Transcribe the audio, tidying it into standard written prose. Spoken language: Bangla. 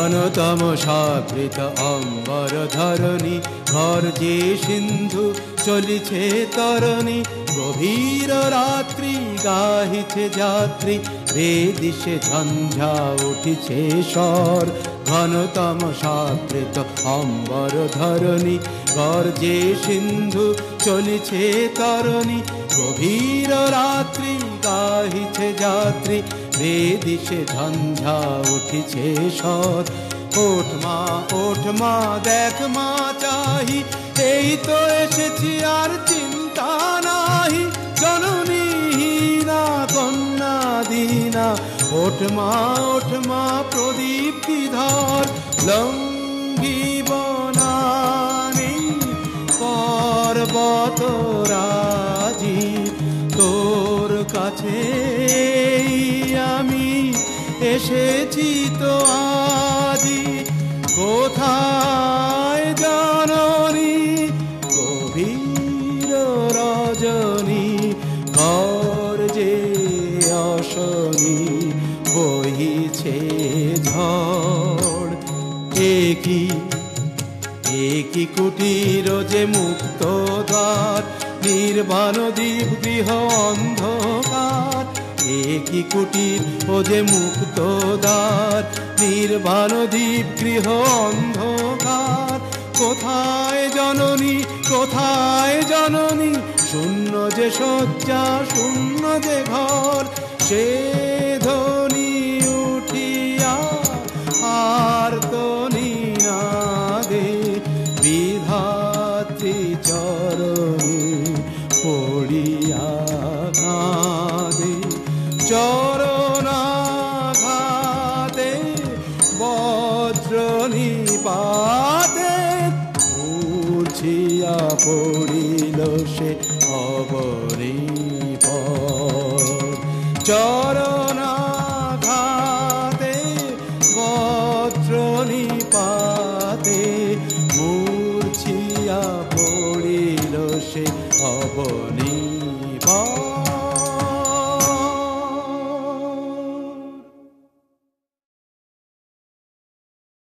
ঘনতমসাবৃত অম্বর ধরণী গর্জে সিন্ধু চলিছে তরণী গভীর রাত্রি গাহিছে যাত্রী বেদিশে ঝঞ্ঝা উঠিছে স্বর ঘনতমসাবৃত অম্বর ধরণী গর্জে সিন্ধু চলিছে তরণী গভীর রাত্রি গাহিছে যাত্রী বেদিশে ঝঞ্ঝা উঠিছে স্বর ওঠ মা দেখ মা চাহি এই তো এসেছি আর চিন্তা নাহি জননী হীনা কন্যা দীনা ওঠ মা প্রদীপ্তি ধর লঙ্ঘিব নানি পর্বত রাজি তোর কাছে আমি এসেছি তো আজি কোথায় জননী গভীর রজনী ঘর যে অশনি বহিছে ঝড় একই কুটির যে মুক্ত দ্বার নির্বাণ দ্বীপ গৃহ অন্ধকার একই কুটির ও যে মুক্ত দ্বার নির্বাণ দ্বীপ গৃহ অন্ধকার কোথায় জননী শূন্য যে শয্যা শূন্য যে ঘর সে ধ্বনি উঠিয়া আর তো নিনাদে বিধাত্রী চরণে পড়িয়া কাঁদে চরণাঘাতে বজ্র নিপাতে মূর্ছিয়া পড়িল সে অবনী